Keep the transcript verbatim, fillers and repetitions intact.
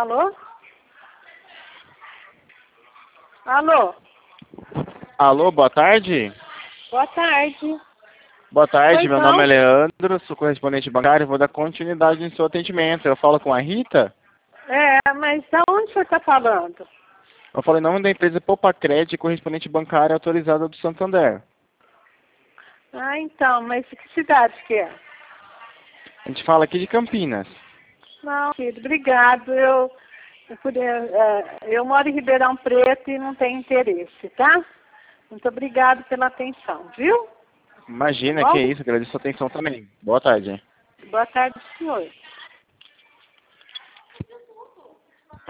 Alô? Alô? Alô, boa tarde. Boa tarde. Boa tarde, Pois meu não? nome é Leandro, sou correspondente bancário, vou dar continuidade em seu atendimento. Eu falo com a Rita? É, mas da onde o senhor está falando? Eu falo em nome da empresa Popacred, correspondente bancária autorizada do Santander. Ah, então, mas que cidade que é? A gente fala aqui de Campinas. Não, filho, obrigado. Eu, eu, poder, é, eu moro em Ribeirão Preto e não tenho interesse, tá? Muito obrigado pela atenção, viu? Imagina, Tá que bom? isso, agradeço a sua atenção também. Boa tarde. Boa tarde, senhor.